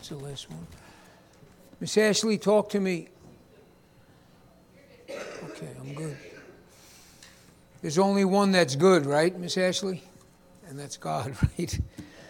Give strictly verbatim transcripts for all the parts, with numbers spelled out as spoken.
the last one. Miss Ashley, talk to me. Okay, I'm good. There's only one that's good, right, Miss Ashley? And that's God, right?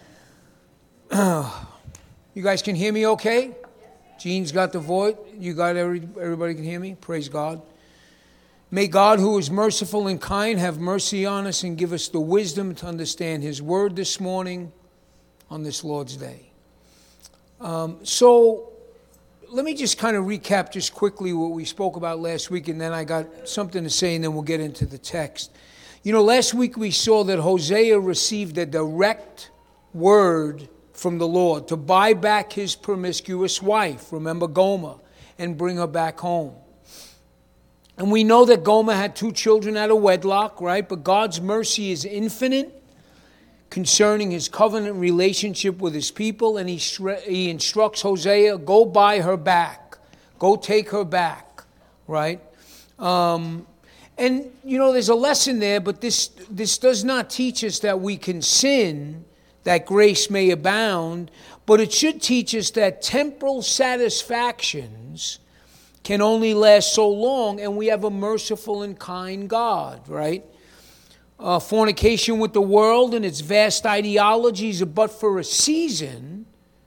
You guys can hear me okay? Jean's got the voice. You got every, everybody can hear me? Praise God. May God, who is merciful and kind, have mercy on us and give us the wisdom to understand His word this morning on this Lord's Day. Um, so let me just kind of recap just quickly what we spoke about last week, and then I got something to say, and then we'll get into the text. You know, last week we saw that Hosea received a direct word from the Lord to buy back his promiscuous wife, remember Gomer, and bring her back home. And we know that Gomer had two children out of wedlock, right? But God's mercy is infinite concerning His covenant relationship with His people. And He, he instructs Hosea, go buy her back. Go take her back, right? Um, and, you know, there's a lesson there, but this, this does not teach us that we can sin, that grace may abound. But it should teach us that temporal satisfactions can only last so long, and we have a merciful and kind God, right? Uh, fornication with the world and its vast ideologies are but for a season,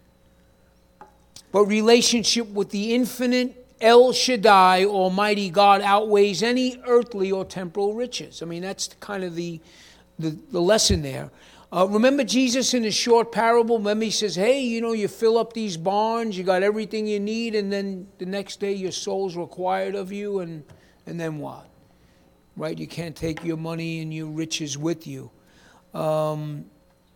but relationship with the infinite El Shaddai, Almighty God, outweighs any earthly or temporal riches. I mean, that's kind of the, the, the lesson there. Uh, remember Jesus in his short parable? Remember he says, hey, you know, you fill up these barns, you got everything you need, and then the next day your soul's required of you, and, and then what? Right? You can't take your money and your riches with you. Um,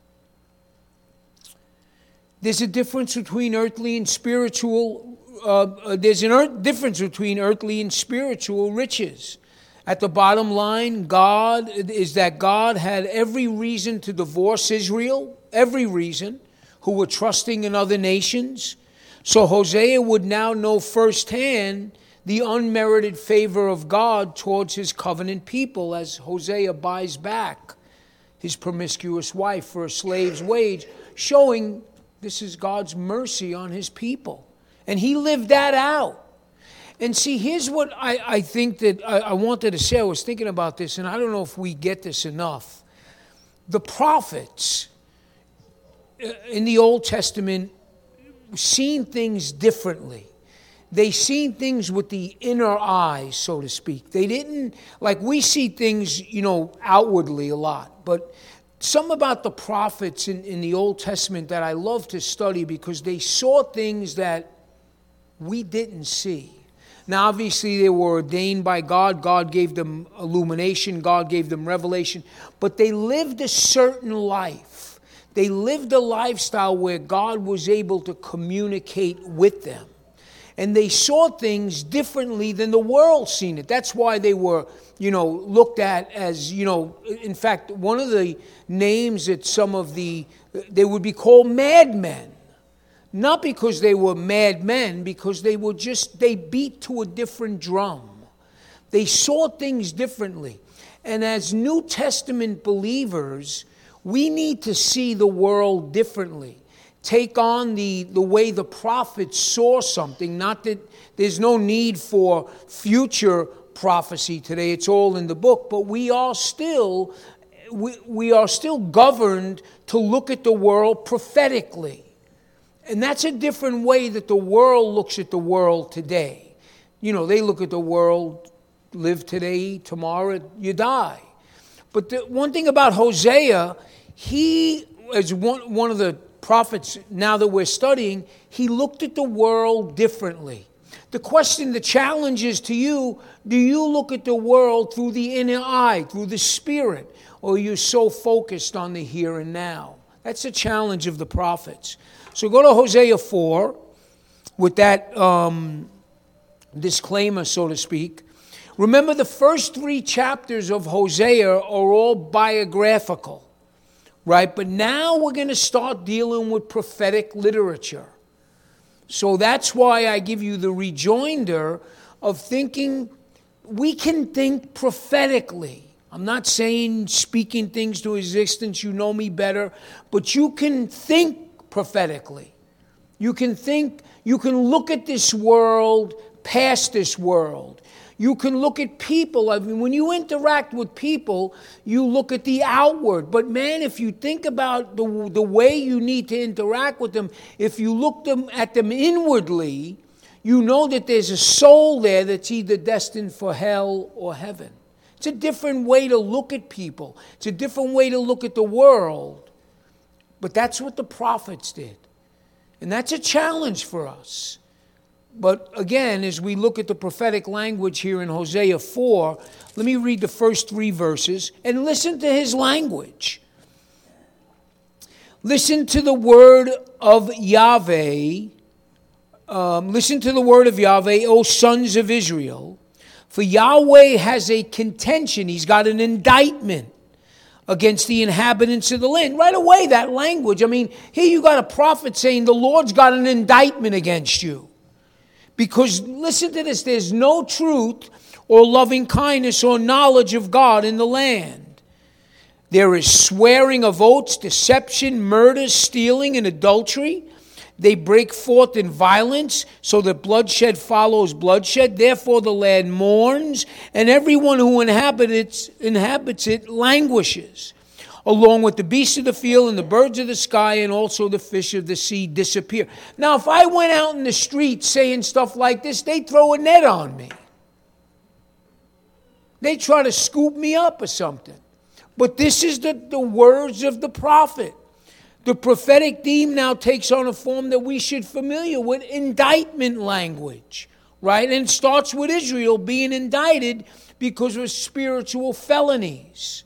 there's a difference between earthly and spiritual, uh, uh, there's a earth, difference between earthly and spiritual riches. At the bottom line, God is that God had every reason to divorce Israel, every reason, who were trusting in other nations. So Hosea would now know firsthand the unmerited favor of God towards His covenant people as Hosea buys back his promiscuous wife for a slave's wage, showing this is God's mercy on His people. And he lived that out. And see, here's what I, I think that I, I wanted to say. I was thinking about this, and I don't know if we get this enough. The prophets in the Old Testament seen things differently. They seen things with the inner eye, so to speak. They didn't, like we see things, you know, outwardly a lot. But some about the prophets in, in the Old Testament that I love to study because they saw things that we didn't see. Now, obviously, they were ordained by God. God gave them illumination. God gave them revelation. But they lived a certain life. They lived a lifestyle where God was able to communicate with them. And they saw things differently than the world seen it. That's why they were, you know, looked at as, you know, in fact, one of the names that some of the, they would be called madmen. Not because they were madmen, because they were just, they beat to a different drum. They saw things differently. And as New Testament believers, we need to see the world differently. Take on the, the way the prophets saw something. Not that there's no need for future prophecy today. It's all in the book. But we are still, we, we are still governed to look at the world prophetically. And that's a different way that the world looks at the world today. You know, they look at the world, live today, tomorrow you die. But the one thing about Hosea, he, as one, one of the prophets now that we're studying, he looked at the world differently. The question, the challenge is to you, do you look at the world through the inner eye, through the spirit, or are you so focused on the here and now? That's the challenge of the prophets. So go to Hosea four with that um, disclaimer, so to speak. Remember, the first three chapters of Hosea are all biographical, right? But now we're going to start dealing with prophetic literature. So that's why I give you the rejoinder of thinking we can think prophetically. I'm not saying speaking things to existence, you know me better, but you can think prophetically. You can think, you can look at this world past this world. You can look at people. I mean, when you interact with people, you look at the outward. But man, if you think about the, the way you need to interact with them, if you look them at them inwardly, you know that there's a soul there that's either destined for hell or heaven. It's a different way to look at people. It's a different way to look at the world. But that's what the prophets did. And that's a challenge for us. But again, as we look at the prophetic language here in Hosea four, let me read the first three verses and listen to his language. Listen to the word of Yahweh. Um, listen to the word of Yahweh, O sons of Israel. For Yahweh has a contention. He's got an indictment against the inhabitants of the land. Right away, that language. I mean, here you got a prophet saying the Lord's got an indictment against you. Because, listen to this, there's no truth or loving kindness or knowledge of God in the land. There is swearing of oaths, deception, murder, stealing, and adultery. They break forth in violence, so that bloodshed follows bloodshed. Therefore the land mourns, and everyone who inhabits, inhabits it languishes. Along with the beasts of the field and the birds of the sky and also the fish of the sea disappear. Now, if I went out in the street saying stuff like this, they'd throw a net on me. They'd try to scoop me up or something. But this is the, the words of the prophet. The prophetic theme now takes on a form that we should familiar with, indictment language, right? And it starts with Israel being indicted because of spiritual felonies.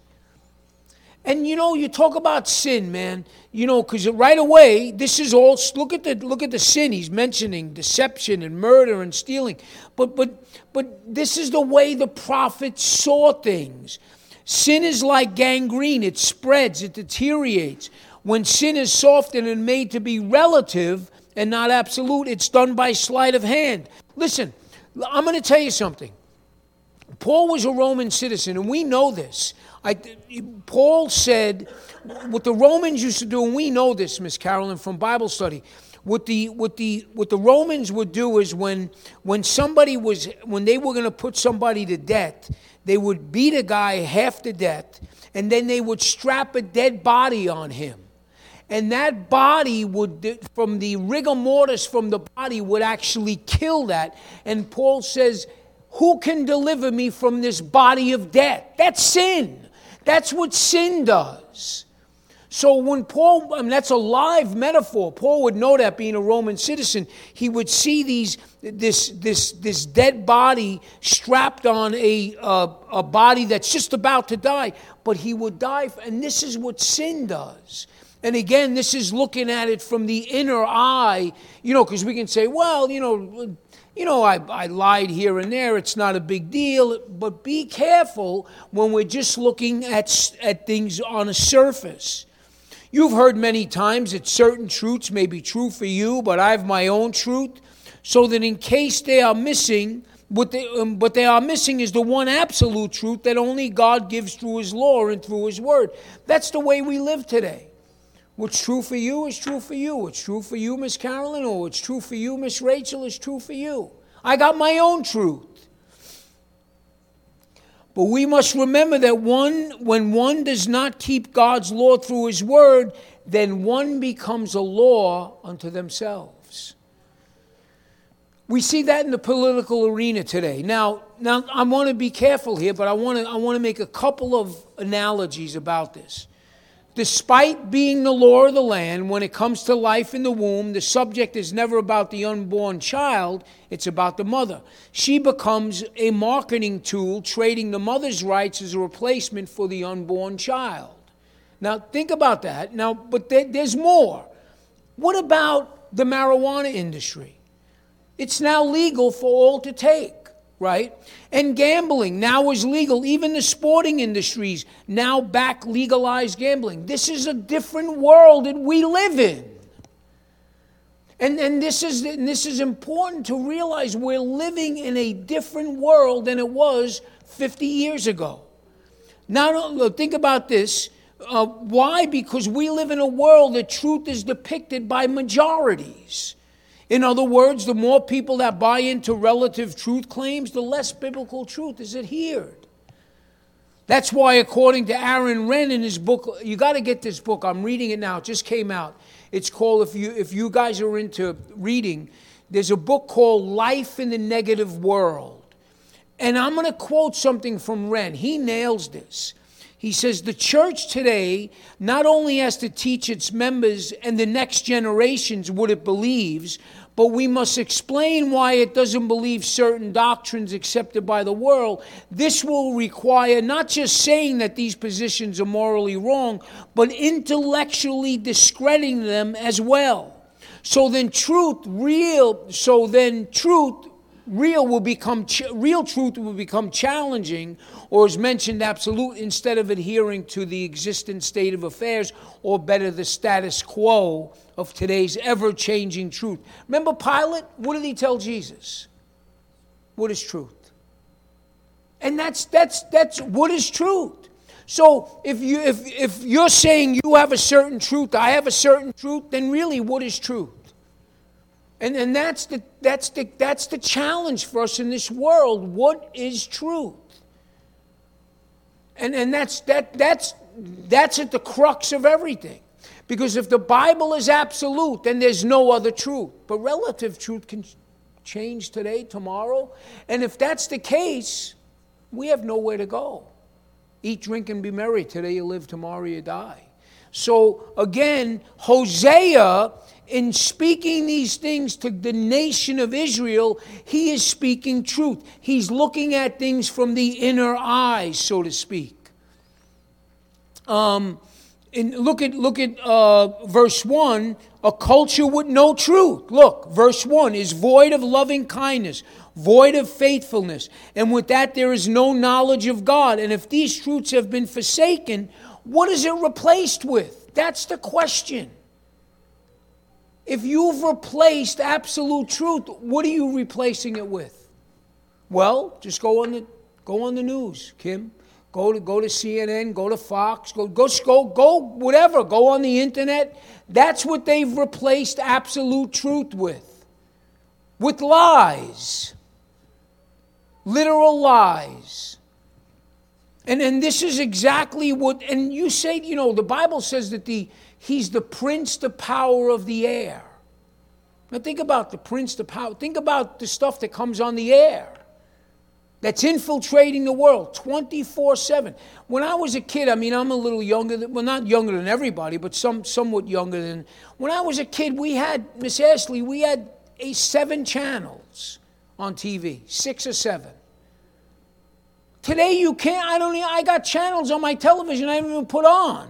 And, you know, you talk about sin, man, you know, because right away, this is all, look at the look at the sin. He's mentioning deception and murder and stealing. But, but, but this is the way the prophets saw things. Sin is like gangrene. It spreads, it deteriorates. When sin is softened and made to be relative and not absolute, it's done by sleight of hand. Listen, I'm going to tell you something. Paul was a Roman citizen, and we know this. I, Paul said, what the Romans used to do, and we know this, Miss Carolyn, from Bible study, what the what the what the Romans would do is when when somebody was when they were going to put somebody to death, they would beat a guy half to death, and then they would strap a dead body on him. And that body would, from the rigor mortis from the body, would actually kill that. And Paul says, who can deliver me from this body of death? That's sin. That's what sin does. So when Paul, I mean, that's a live metaphor. Paul would know that being a Roman citizen. He would see these this this this dead body strapped on a uh, a body that's just about to die, but he would die. And this is what sin does. And again, this is looking at it from the inner eye, you know, because we can say, well, you know, you know, I, I lied here and there. It's not a big deal. But be careful when we're just looking at, at things on a surface. You've heard many times that certain truths may be true for you, but I have my own truth. So that in case they are missing, what they, um, what they are missing is the one absolute truth that only God gives through His law and through His word. That's the way we live today. What's true for you is true for you. What's true for you, Miss Carolyn, or what's true for you, Miss Rachel, is true for you. I got my own truth. But we must remember that one, when one does not keep God's law through His word, then one becomes a law unto themselves. We see that in the political arena today. Now, now I want to be careful here, but I want to I want to make a couple of analogies about this. Despite being the law of the land, when it comes to life in the womb, the subject is never about the unborn child, it's about the mother. She becomes a marketing tool, trading the mother's rights as a replacement for the unborn child. Now, think about that. Now, but there, there's more. What about the marijuana industry? It's now legal for all to take. Right? And gambling now is legal. Even the sporting industries now back legalized gambling. This is a different world that we live in. And, and, this is, and this is important to realize. We're living in a different world than it was fifty years ago. Now, think about this. Uh, why? Because we live in a world that truth is depicted by majorities. In other words, the more people that buy into relative truth claims, the less biblical truth is adhered. That's why, according to Aaron Renn in his book, you got to get this book. I'm reading it now. It just came out. It's called, if you if you guys are into reading, there's a book called Life in the Negative World. And I'm going to quote something from Renn. He nails this. He says, the church today not only has to teach its members and the next generations what it believes, but we must explain why it doesn't believe certain doctrines accepted by the world. This will require not just saying that these positions are morally wrong, but intellectually discrediting them as well. So then truth, real, so then truth, real will become, ch- real truth will become challenging, or as mentioned, absolute, instead of adhering to the existing state of affairs, or better, the status quo of today's ever-changing truth. Remember Pilate? What did he tell Jesus? What is truth? And that's that's that's what is truth. So if you if if you're saying you have a certain truth, I have a certain truth, then really, what is truth? And and that's the that's the that's the challenge for us in this world. What is truth? And and that's that that's that's at the crux of everything. Because if the Bible is absolute, then there's no other truth. But relative truth can change today, tomorrow. And if that's the case, we have nowhere to go. Eat, drink, and be merry. Today you live, tomorrow you die. So again, Hosea, in speaking these things to the nation of Israel, he is speaking truth. He's looking at things from the inner eye, so to speak. Um... And look at look at uh, verse one, a culture with no truth. Look, verse one is void of loving kindness, void of faithfulness. And with that there is no knowledge of God. And if these truths have been forsaken, what is it replaced with? That's the question. If you've replaced absolute truth, what are you replacing it with? Well, just go on the go on the news, Kim. Go to go to C N N, go to Fox, go go go go whatever, go on the internet. That's what they've replaced absolute truth with. With lies. Literal lies. And and this is exactly what, and you say, you know, the Bible says that the he's the prince, the power of the air. Now think about the prince, the power. Think about the stuff that comes on the air. That's infiltrating the world twenty-four seven. When I was a kid, I mean, I'm a little younger, than, well, not younger than everybody, but some somewhat younger than. When I was a kid, we had, Miss Ashley, we had a seven channels on T V, six or seven. Today you can't, I don't, I got channels on my television I haven't even put on.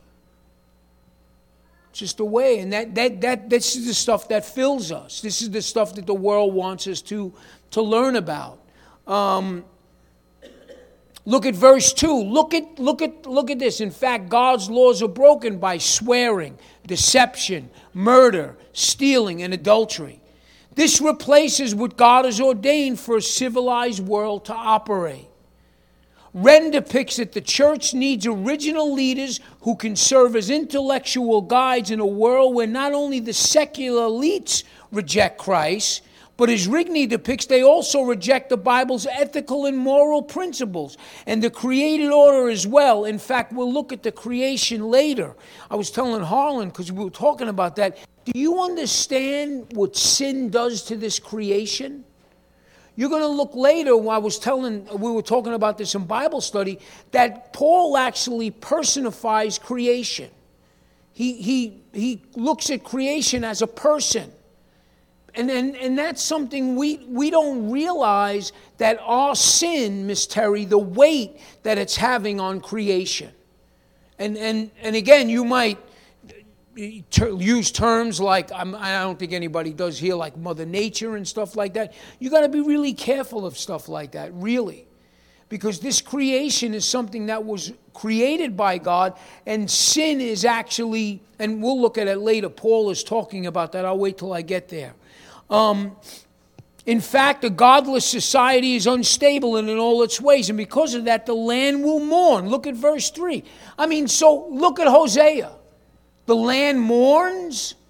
Just a way, and that, that, that, this is the stuff that fills us. This is the stuff that the world wants us to, to learn about. Um, look at verse two. Look at look at look at this. In fact, God's laws are broken by swearing, deception, murder, stealing, and adultery. This replaces what God has ordained for a civilized world to operate. Renn depicts that the church needs original leaders who can serve as intellectual guides in a world where not only the secular elites reject Christ, but as Rigney depicts, they also reject the Bible's ethical and moral principles and the created order as well. In fact, we'll look at the creation later. I was telling Harlan, because we were talking about that, do you understand what sin does to this creation? You're going to look later, when I was telling, we were talking about this in Bible study, that Paul actually personifies creation. He, he, he looks at creation as a person. And, and and that's something we, we don't realize, that our sin, Miss Terry, the weight that it's having on creation. And and and again, you might ter- use terms like, I'm, I don't think anybody does here, like Mother Nature and stuff like that. You got to be really careful of stuff like that, really. Because this creation is something that was created by God, and sin is actually, and we'll look at it later, Paul is talking about that. I'll wait till I get there. Um, in fact, a godless society is unstable in all its ways, and because of that, the land will mourn. Look at verse three. I mean, so look at Hosea. The land mourns.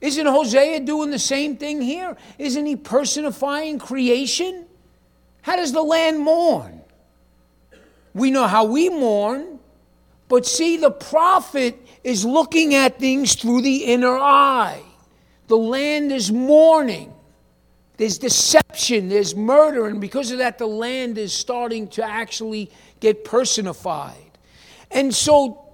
Isn't Hosea doing the same thing here? Isn't he personifying creation? How does the land mourn? We know how we mourn, but see, the prophet is looking at things through the inner eye. The land is mourning. There's deception, there's murder, and because of that, the land is starting to actually get personified. And so,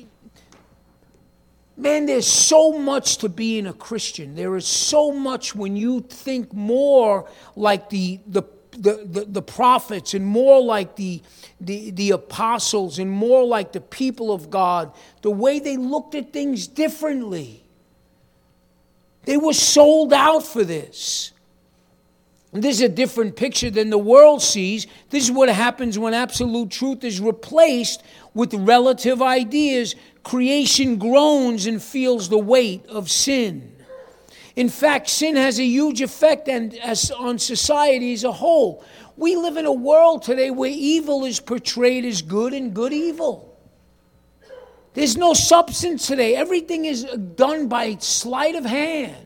man, there's so much to being a Christian. There is so much when you think more like the the the, the, the prophets and more like the, the the apostles and more like the people of God, the way they looked at things differently. They were sold out for this. And this is a different picture than the world sees. This is what happens when absolute truth is replaced with relative ideas. Creation groans and feels the weight of sin. In fact, sin has a huge effect on society as a whole. We live in a world today where evil is portrayed as good and good evil. There's no substance today. Everything is done by sleight of hand.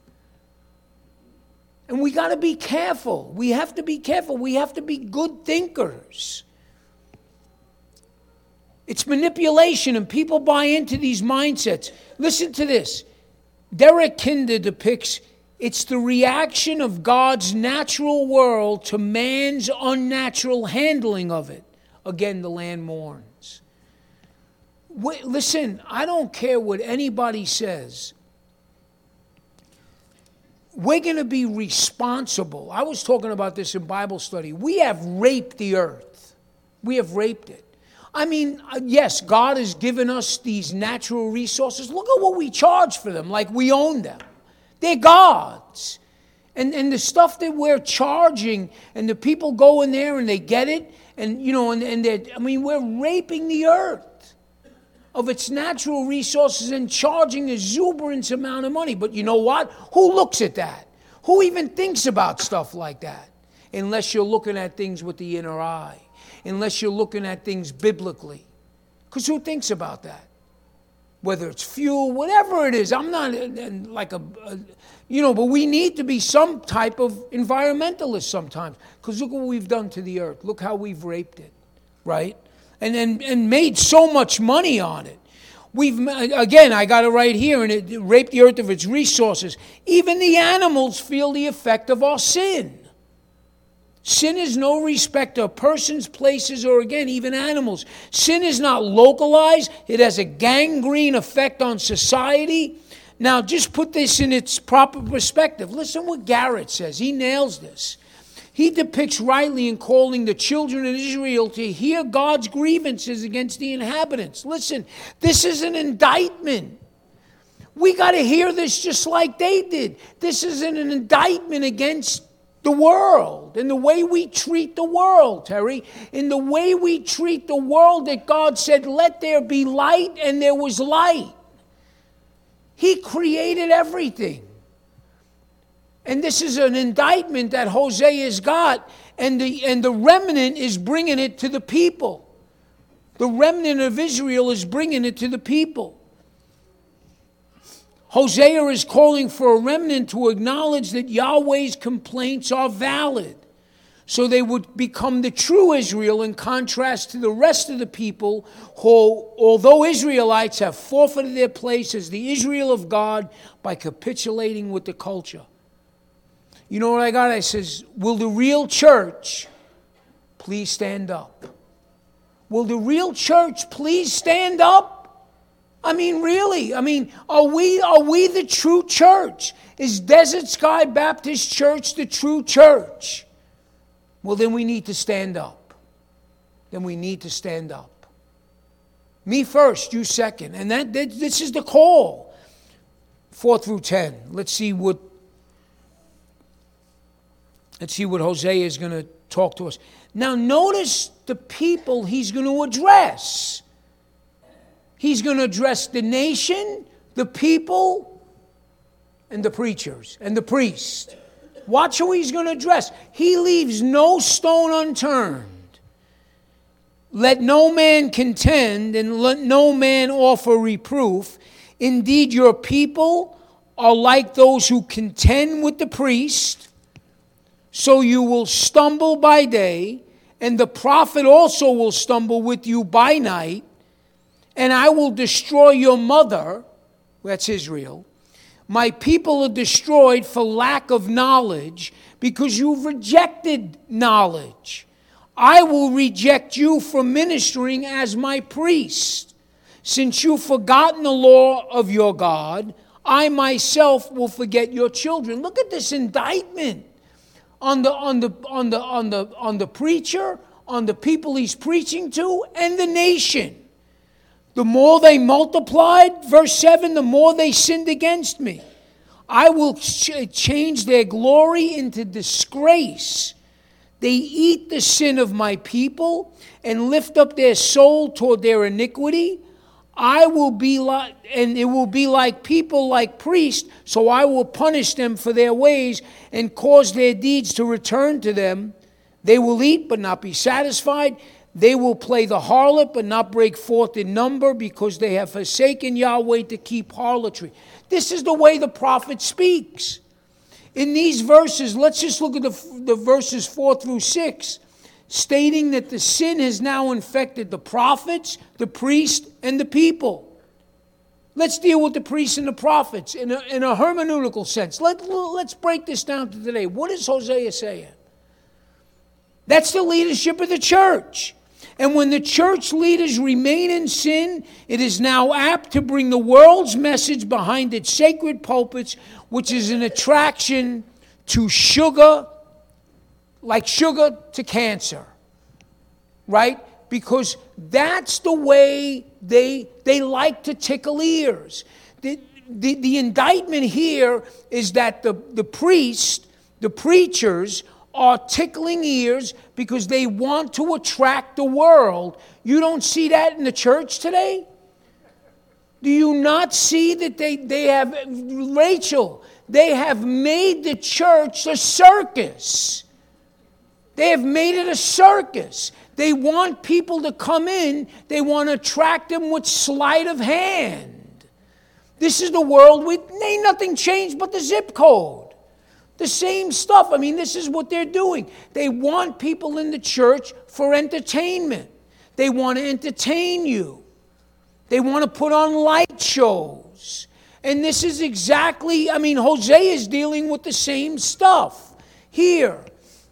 And we got to be careful. We have to be careful. We have to be good thinkers. It's manipulation, and people buy into these mindsets. Listen to this. Derek Kinder depicts it's the reaction of God's natural world to man's unnatural handling of it. Again, the land mourns. Wait, listen, I don't care what anybody says. We're going to be responsible. I was talking about this in Bible study. We have raped the earth. We have raped it. I mean, yes, God has given us these natural resources. Look at what we charge for them, like we own them. They're God's. And, and the stuff that we're charging, and the people go in there and they get it, and, you know, and, and they're, I mean, we're raping the earth of its natural resources and charging a exuberant amount of money. But you know what? Who looks at that? Who even thinks about stuff like that? Unless you're looking at things with the inner eye. Unless you're looking at things biblically. Because who thinks about that? Whether it's fuel, whatever it is. I'm not like a, a, you know, but we need to be some type of environmentalist sometimes. Because look what we've done to the earth. Look how we've raped it, right? And, and and made so much money on it. We've, again, I got it right here, and it raped the earth of its resources. Even the animals feel the effect of our sin. Sin is no respecter of persons, places, or again, even animals. Sin is not localized. It has a gangrene effect on society. Now, just put this in its proper perspective. Listen what Garrett says. He nails this. He depicts rightly in calling the children of Israel to hear God's grievances against the inhabitants. Listen, this is an indictment. We got to hear this just like they did. This is an indictment against the world and the way we treat the world, Terry. In the way we treat the world that God said, let there be light, and there was light. He created everything. And this is an indictment that Hosea's got, and the, and the remnant is bringing it to the people. The remnant of Israel is bringing it to the people. Hosea is calling for a remnant to acknowledge that Yahweh's complaints are valid, so they would become the true Israel in contrast to the rest of the people who, although Israelites, have forfeited their place as the Israel of God by capitulating with the culture. You know what I got? I says, will the real church please stand up? Will the real church please stand up? I mean, really? I mean, are we are we the true church? Is Desert Sky Baptist Church the true church? Well, then we need to stand up. Then we need to stand up. Me first, you second. And that, that this is the call. Four through ten. Let's see what Let's see what Hosea is going to talk to us. Now, notice the people he's going to address. He's going to address the nation, the people, and the preachers, and the priest. Watch who he's going to address. He leaves no stone unturned. Let no man contend, and let no man offer reproof. Indeed, your people are like those who contend with the priest, so you will stumble by day, and the prophet also will stumble with you by night, and I will destroy your mother, that's Israel. My people are destroyed for lack of knowledge, because you've rejected knowledge. I will reject you from ministering as my priest. Since you've forgotten the law of your God, I myself will forget your children. Look at this indictment on the on the on the on the on the preacher, on the people he's preaching to, and the nation. The more they multiplied, verse seven, the more they sinned against me. I will ch- change their glory into disgrace. They eat the sin of my people and lift up their soul toward their iniquity. I will be like, and it will be like people like priests, so I will punish them for their ways and cause their deeds to return to them. They will eat but not be satisfied. They will play the harlot but not break forth in number, because they have forsaken Yahweh to keep harlotry. This is the way the prophet speaks. In these verses, let's just look at the, the verses four through six, stating that the sin has now infected the prophets, the priests, and the people. Let's deal with the priests and the prophets in a, in a hermeneutical sense. Let, let's break this down to today. What is Hosea saying? That's the leadership of the church. And when the church leaders remain in sin, it is now apt to bring the world's message behind its sacred pulpits, which is an attraction to sugar, like sugar to cancer, right? Because that's the way they, they like to tickle ears. The, the, the indictment here is that the, the priests, the preachers, are tickling ears because they want to attract the world. You don't see that in the church today? Do you not see that they, they have, Rachel, they have made the church a circus. They have made it a circus. They want people to come in. They want to attract them with sleight of hand. This is the world with, ain't nothing changed but the zip code. The same stuff. I mean, this is what they're doing. They want people in the church for entertainment. They want to entertain you. They want to put on light shows. And this is exactly, I mean, Hosea is dealing with the same stuff here.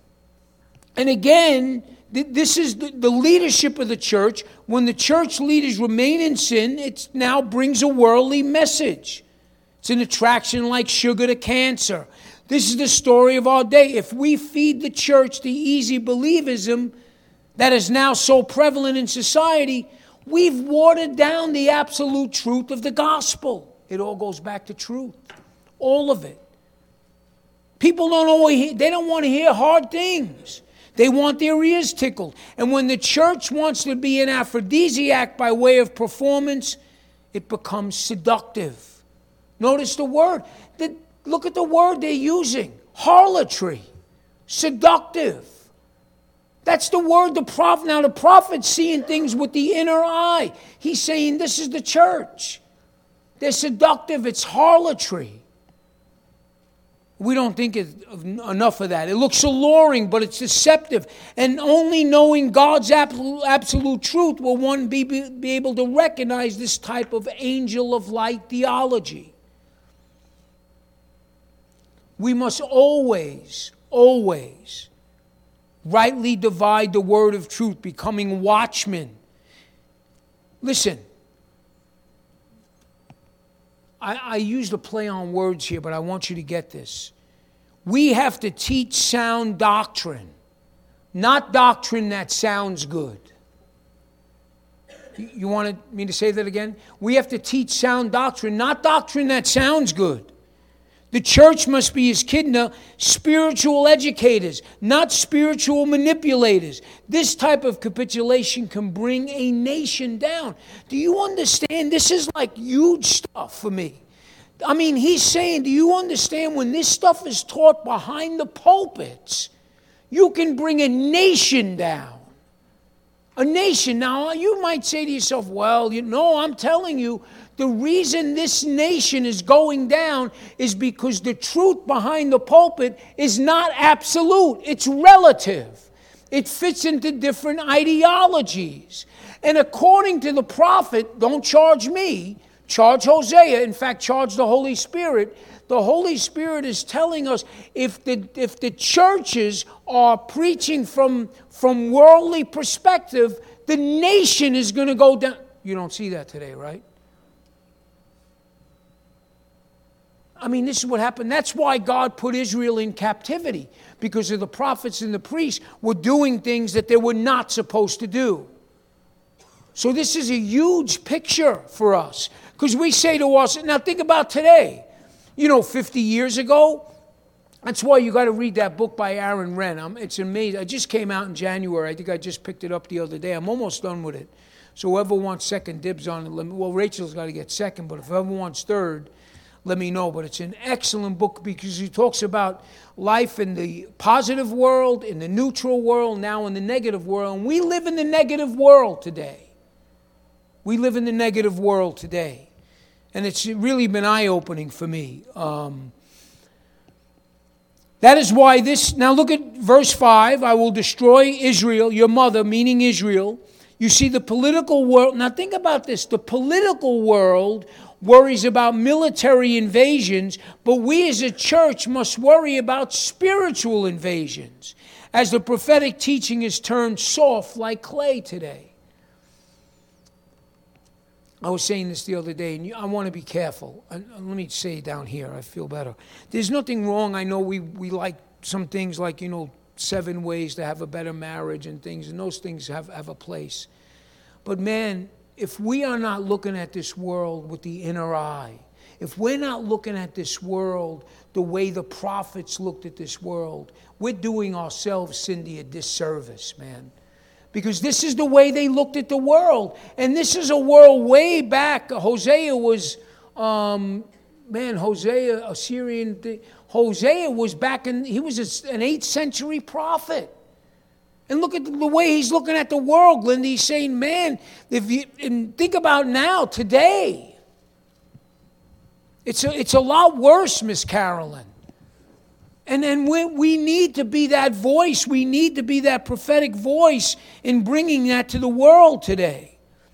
And again, this is the leadership of the church. When the church leaders remain in sin, it now brings a worldly message. It's an attraction like sugar to cancer. This is the story of our day. If we feed the church the easy believism that is now so prevalent in society, we've watered down the absolute truth of the gospel. It all goes back to truth. All of it. People don't always, they don't want to hear hard things. They want their ears tickled. And when the church wants to be an aphrodisiac by way of performance, it becomes seductive. Notice the word. The, Look at the word they're using. Harlotry. Seductive. That's the word the prophet. Now the prophet's seeing things with the inner eye. He's saying this is the church. They're seductive. It's harlotry. We don't think of enough of that. It looks alluring, but it's deceptive. And only knowing God's absolute, absolute truth will one be, be able to recognize this type of angel of light theology. We must always, always rightly divide the word of truth, becoming watchmen. Listen, I, I used a play on words here, but I want you to get this. We have to teach sound doctrine, not doctrine that sounds good. You, you wanted me to say that again? We have to teach sound doctrine, not doctrine that sounds good. The church must be, as Kidna, spiritual educators, not spiritual manipulators. This type of capitulation can bring a nation down. Do you understand? This is like huge stuff for me. I mean, he's saying, do you understand when this stuff is taught behind the pulpits, you can bring a nation down. A nation. Now, you might say to yourself, well, you know, I'm telling you, The reason this nation is going down is because the truth behind the pulpit is not absolute. It's relative. It fits into different ideologies. And according to the prophet, don't charge me, charge Hosea, in fact, charge the Holy Spirit. The Holy Spirit is telling us if the if the churches are preaching from, from worldly perspective, the nation is going to go down. You don't see that today, right? I mean, this is what happened. That's why God put Israel in captivity, because of the prophets and the priests were doing things that they were not supposed to do. So this is a huge picture for us, because we say to us, now think about today. You know, fifty years ago, that's why you got to read that book by Aaron Renn. I'm, it's amazing. It just came out in January. I think I just picked it up the other day. I'm almost done with it. So whoever wants second dibs on it, let me, well, Rachel's got to get second, but if whoever wants third, let me know. But it's an excellent book because he talks about life in the positive world, in the neutral world, now in the negative world. And we live in the negative world today. We live in the negative world today. And it's really been eye-opening for me. Um, that is why this... Now look at verse five. I will destroy Israel, your mother, meaning Israel. You see, the political world... Now think about this. The political world worries about military invasions, but we as a church must worry about spiritual invasions, as the prophetic teaching is turned soft like clay today. I was saying this the other day, and I want to be careful. Let me say it down here. I feel better. There's nothing wrong. I know we, we like some things like, you know, seven ways to have a better marriage and things, and those things have, have a place. But man, if we are not looking at this world with the inner eye, if we're not looking at this world the way the prophets looked at this world, we're doing ourselves, Cindy, a disservice, man. Because this is the way they looked at the world. And this is a world way back. Hosea was, um, man, Hosea, Assyrian. Hosea was back in, he was an eighth century prophet. And look at the way he's looking at the world, Linda. He's saying, man, if you, and think about now, today. It's a, it's a lot worse, Miss Carolyn. And then we, we need to be that voice. We need to be that prophetic voice in bringing that to the world today.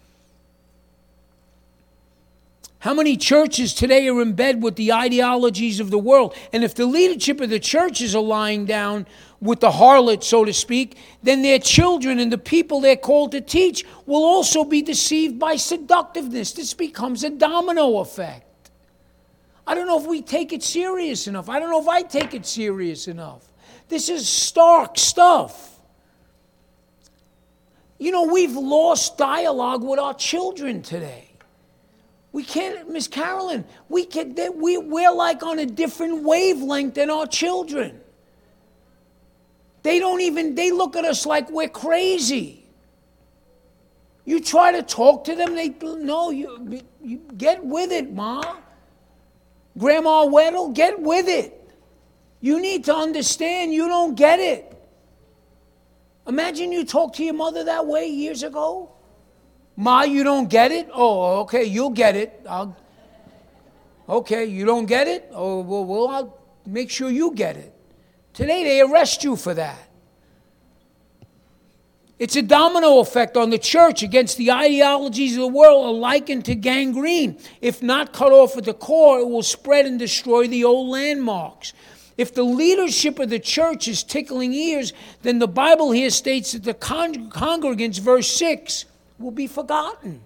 How many churches today are in bed with the ideologies of the world? And if the leadership of the churches are lying down with the harlot, so to speak, then their children and the people they're called to teach will also be deceived by seductiveness. This becomes a domino effect. I don't know if we take it serious enough. I don't know if I take it serious enough. This is stark stuff. You know, we've lost dialogue with our children today. We can't, Miss Carolyn, we can, they, we, we're like on a different wavelength than our children. They don't even, they look at us like we're crazy. You try to talk to them, they, no, you, you get with it, Ma. Grandma Weddle, get with it. You need to understand you don't get it. Imagine you talked to your mother that way years ago. Ma, you don't get it? Oh, okay, you'll get it. I'll, okay, you don't get it? Oh, well, well, I'll make sure you get it. Today they arrest you for that. It's a domino effect on the church against the ideologies of the world, are likened to gangrene. If not cut off at the core, it will spread and destroy the old landmarks. If the leadership of the church is tickling ears, then the Bible here states that the con- congregants, verse six, will be forgotten.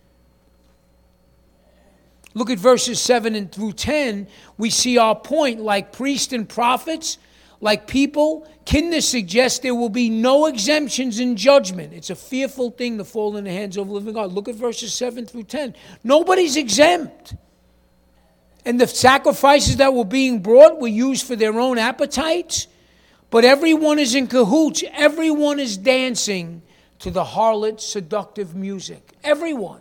Look at verses seven and through ten. We see our point. Like priests and prophets, like people, Kinder suggests there will be no exemptions in judgment. It's a fearful thing to fall in the hands of the living God. Look at verses seven through ten. Nobody's exempt. And the sacrifices that were being brought were used for their own appetites. But everyone is in cahoots. Everyone is dancing to the harlot seductive music. Everyone.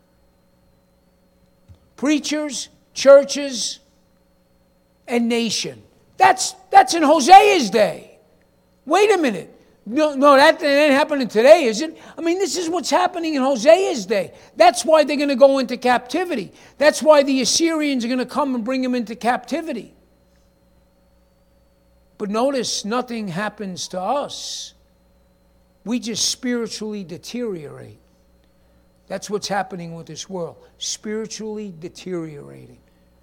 Preachers, churches, and nation. That's, that's in Hosea's day. Wait a minute. No, no, that, that ain't happening today, is it? I mean, this is what's happening in Hosea's day. That's why they're going to go into captivity. That's why the Assyrians are going to come and bring them into captivity. But notice, nothing happens to us. We just spiritually deteriorate. That's what's happening with this world. Spiritually deteriorating.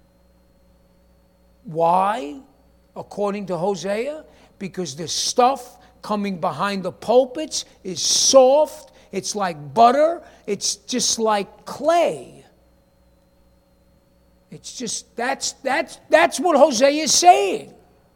Why? According to Hosea, because the stuff coming behind the pulpits is soft. It's like butter. It's just like clay. It's just, that's, that's, that's what Hosea is saying.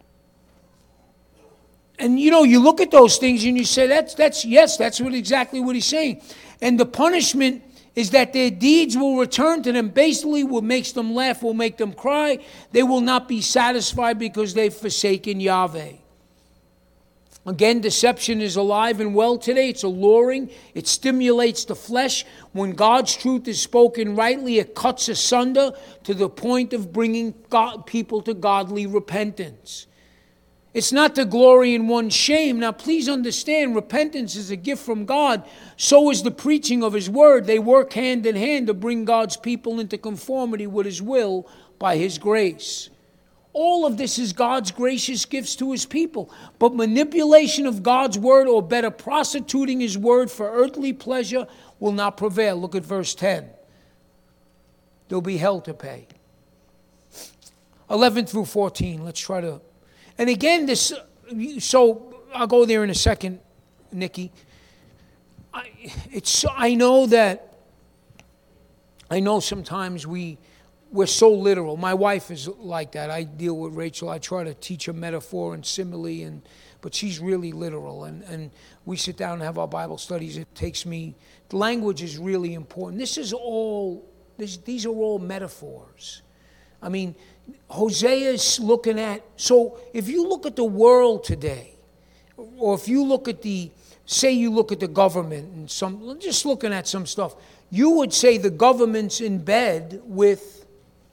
And, you know, you look at those things and you say, that's, that's yes, that's what exactly what he's saying. And the punishment is that their deeds will return to them. Basically, what makes them laugh will make them cry. They will not be satisfied because they've forsaken Yahweh. Again, deception is alive and well today. It's alluring. It stimulates the flesh. When God's truth is spoken rightly, it cuts asunder to the point of bringing God, people to godly repentance. It's not to glory in one's shame. Now, please understand, repentance is a gift from God. So is the preaching of His word. They work hand in hand to bring God's people into conformity with His will by His grace. All of this is God's gracious gifts to His people. But manipulation of God's word, or better, prostituting His word for earthly pleasure, will not prevail. Look at verse ten. There'll be hell to pay. eleven through fourteen. Let's try to... And again, this, so I'll go there in a second, Nikki. I, it's, I know that, I know sometimes we, we're so literal. My wife is like that. I deal with Rachel. I try to teach her metaphor and simile, and but she's really literal. And, and we sit down and have our Bible studies. It takes me, language is really important. This is all, this, these are all metaphors. I mean, Hosea is looking at, so if you look at the world today, or if you look at the, say you look at the government and some, just looking at some stuff, you would say the government's in bed with,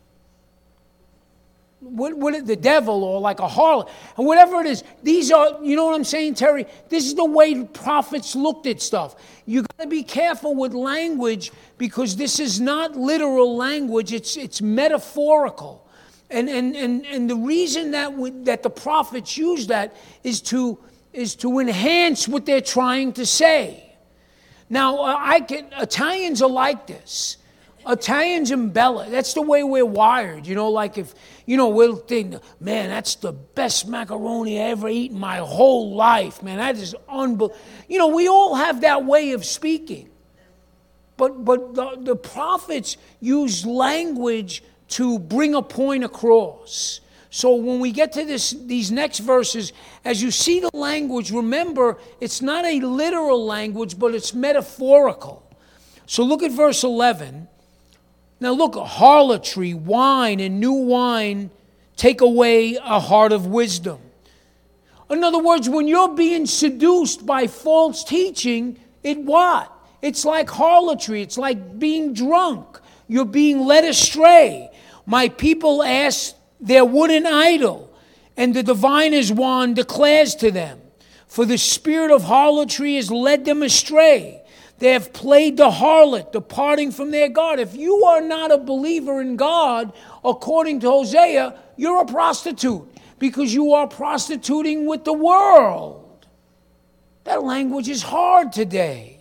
what, what the devil, or like a harlot, and whatever it is. These are, you know what I'm saying, Terry? This is the way prophets looked at stuff. You got to be careful with language, because this is not literal language. It's it's metaphorical. And and and and the reason that we, that the prophets use that is to is to enhance what they're trying to say. Now, uh, I can Italians are like this. Italians embellish. That's the way we're wired. You know, like if you know we'll think, man, that's the best macaroni I ever eaten my whole life. Man, that is unbelievable. You know, we all have that way of speaking. But but the, the prophets use language to bring a point across. So when we get to this, these next verses, as you see the language, remember, it's not a literal language, but it's metaphorical. So look at verse eleven. Now look, harlotry, wine, and new wine take away a heart of wisdom. In other words, when you're being seduced by false teaching, it what? It's like harlotry. It's like being drunk. You're being led astray. My people ask their wooden idol, and the diviner's wand declares to them, for the spirit of harlotry has led them astray. They have played the harlot, departing from their God. If you are not a believer in God, according to Hosea, you're a prostitute, because you are prostituting with the world. That language is hard today.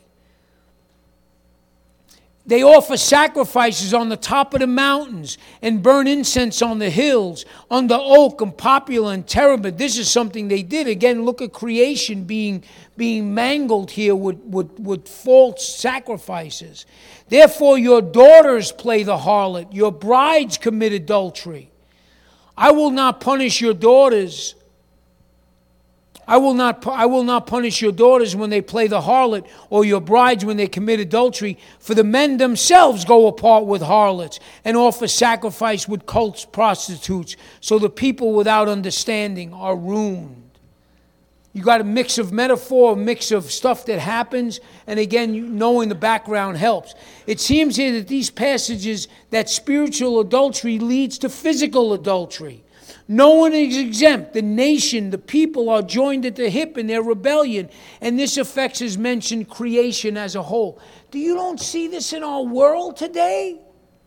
They offer sacrifices on the top of the mountains and burn incense on the hills, under oak and poplar and terebinth. This is something they did. Again, look at creation being, being mangled here with, with, with false sacrifices. Therefore, your daughters play the harlot. Your brides commit adultery. I will not punish your daughters. I will not I will not punish your daughters when they play the harlot, or your brides when they commit adultery, for the men themselves go apart with harlots and offer sacrifice with cult prostitutes, so the people without understanding are ruined. You got a mix of metaphor, a mix of stuff that happens, and again, you, knowing the background helps. It seems here that these passages, that spiritual adultery leads to physical adultery. No one is exempt. The nation, the people are joined at the hip in their rebellion. And this affects, as mentioned, creation as a whole. Do you don't see this in our world today?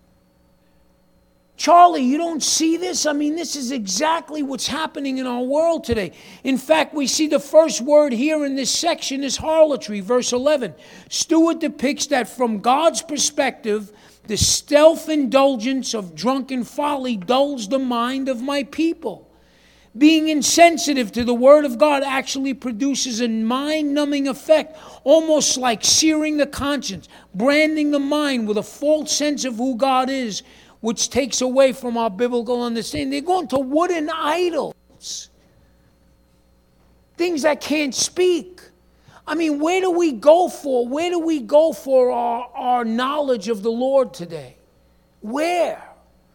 Charlie, you don't see this? I mean, this is exactly what's happening in our world today. In fact, we see the first word here in this section is harlotry, verse eleven. Stewart depicts that from God's perspective, the stealth indulgence of drunken folly dulls the mind of my people. Being insensitive to the word of God actually produces a mind-numbing effect, almost like searing the conscience, branding the mind with a false sense of who God is, which takes away from our biblical understanding. They're going to wooden idols, things that can't speak. I mean, where do we go for? Where do we go for our, our knowledge of the Lord today? Where?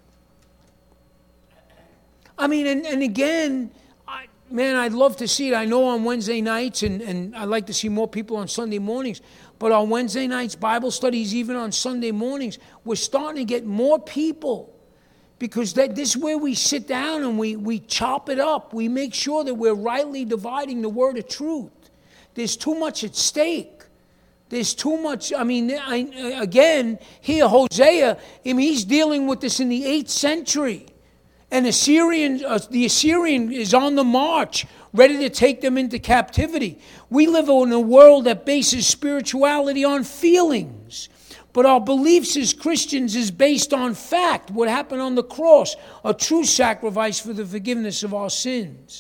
I mean, and, and again, I, man, I'd love to see it. I know on Wednesday nights, and, and I'd like to see more people on Sunday mornings, but on Wednesday nights, Bible studies, even on Sunday mornings, we're starting to get more people, because that this is where we sit down and we, we chop it up. We make sure that we're rightly dividing the word of truth. There's too much at stake. There's too much. I mean, I, again, here, Hosea, I mean, he's dealing with this in the eighth century. And Assyrian, uh, the Assyrian is on the march, ready to take them into captivity. We live in a world that bases spirituality on feelings. But our beliefs as Christians is based on fact, what happened on the cross, a true sacrifice for the forgiveness of our sins.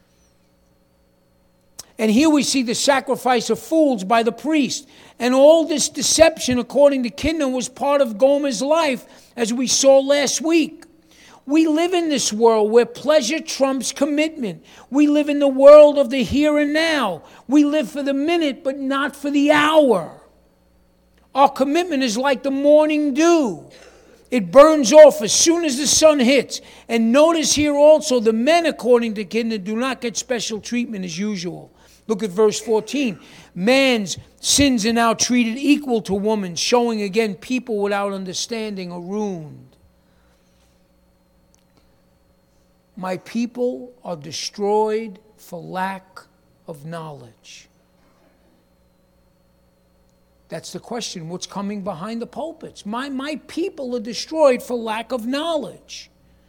And here we see the sacrifice of fools by the priest. And all this deception, according to Kingdom, was part of Gomer's life, as we saw last week. We live in this world where pleasure trumps commitment. We live in the world of the here and now. We live for the minute, but not for the hour. Our commitment is like the morning dew. It burns off as soon as the sun hits. And notice here also, the men, according to Kingdom, do not get special treatment as usual. Look at verse fourteen. Man's sins are now treated equal to woman's, showing again people without understanding are ruined. My people are destroyed for lack of knowledge. That's the question. What's coming behind the pulpits? My, my people are destroyed for lack of knowledge.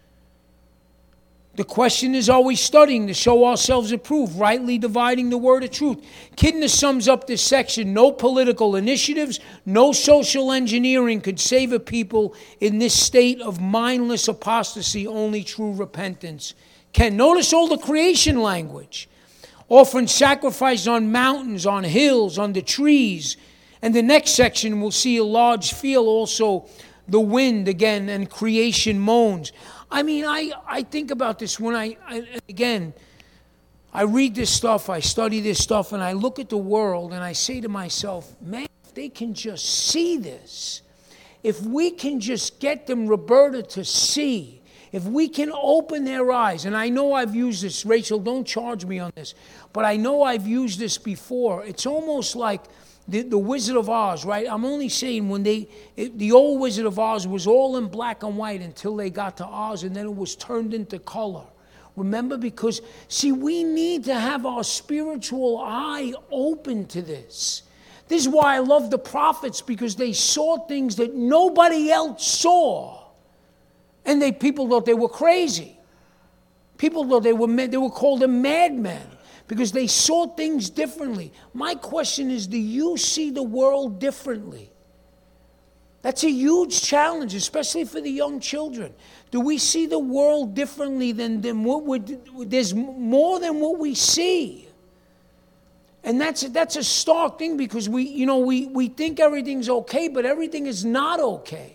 The question is, are we studying to show ourselves approved, rightly dividing the word of truth? Kidner sums up this section. No political initiatives, no social engineering could save a people in this state of mindless apostasy. Only true repentance can. Notice all the creation language. Offering sacrifice on mountains, on hills, on the trees. And the next section we'll see a large field, also the wind again, and creation moans. I mean, I, I think about this when I, I, again, I read this stuff, I study this stuff, and I look at the world, and I say to myself, man, if they can just see this, if we can just get them, Roberta, to see, if we can open their eyes, and I know I've used this, Rachel, don't charge me on this, but I know I've used this before. It's almost like The, the Wizard of Oz, right? I'm only saying when they, it, the old Wizard of Oz was all in black and white until they got to Oz, and then it was turned into color. Remember? Because, see, we need to have our spiritual eye open to this. This is why I love the prophets, because they saw things that nobody else saw. And they people thought they were crazy. People thought they were, they were called a madman, because they saw things differently. My question is, do you see the world differently? That's a huge challenge, especially for the young children. Do we see the world differently than, than what would, there's more than what we see. And that's, that's a stark thing, because we, you know, we, we think everything's okay, but everything is not okay.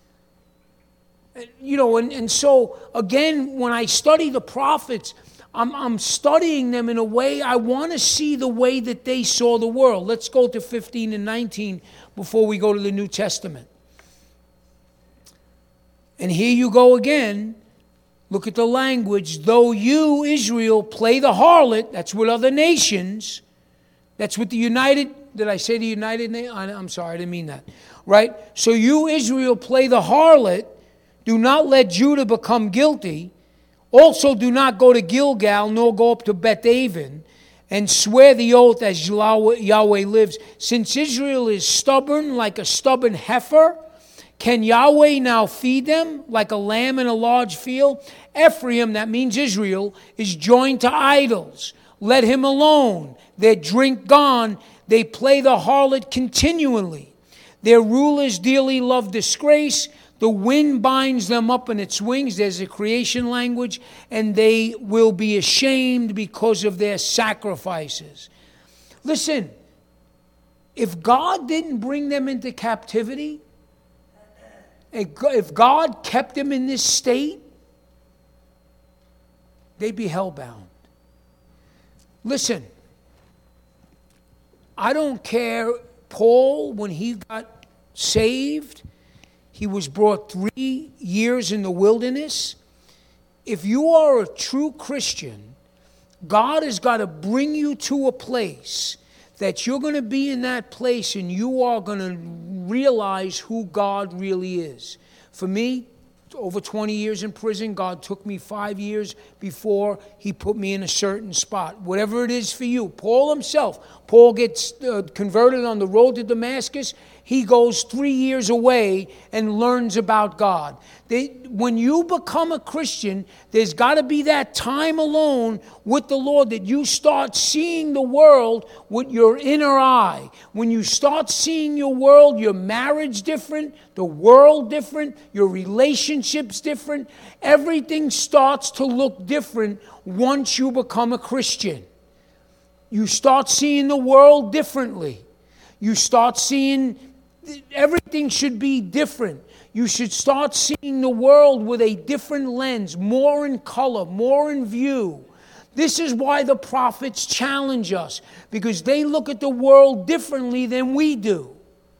You know, and, and so, again, when I study the prophets, I'm, I'm studying them in a way, I want to see the way that they saw the world. Let's go to fifteen and nineteen before we go to the New Testament. And here you go again. Look at the language. Though you, Israel, play the harlot, that's with other nations. That's with the United, did I say the United Nations? I'm sorry, I didn't mean that. Right? So you, Israel, play the harlot. Do not let Judah become guilty. Also do not go to Gilgal, nor go up to Beth-aven, and swear the oath as Yahweh lives. Since Israel is stubborn like a stubborn heifer, can Yahweh now feed them like a lamb in a large field? Ephraim, that means Israel, is joined to idols. Let him alone. Their drink gone. They play the harlot continually. Their rulers dearly love disgrace. The wind binds them up in its wings. There's a creation language. And they will be ashamed because of their sacrifices. Listen, if God didn't bring them into captivity, if God kept them in this state, they'd be hellbound. Listen, I don't care. Paul, when he got saved, he was brought three years in the wilderness. If you are a true Christian, God has got to bring you to a place that you're going to be in that place and you are going to realize who God really is. For me, over twenty years in prison, God took me five years before he put me in a certain spot. Whatever it is for you. Paul himself, Paul gets uh, converted on the road to Damascus. He goes three years away and learns about God. They, when you become a Christian, there's got to be that time alone with the Lord that you start seeing the world with your inner eye. When you start seeing your world, your marriage different, the world different, your relationships different, everything starts to look different once you become a Christian. You start seeing the world differently. You start seeing everything should be different. You should start seeing the world with a different lens, more in color, more in view. This is why the prophets challenge us, because they look at the world differently than we do.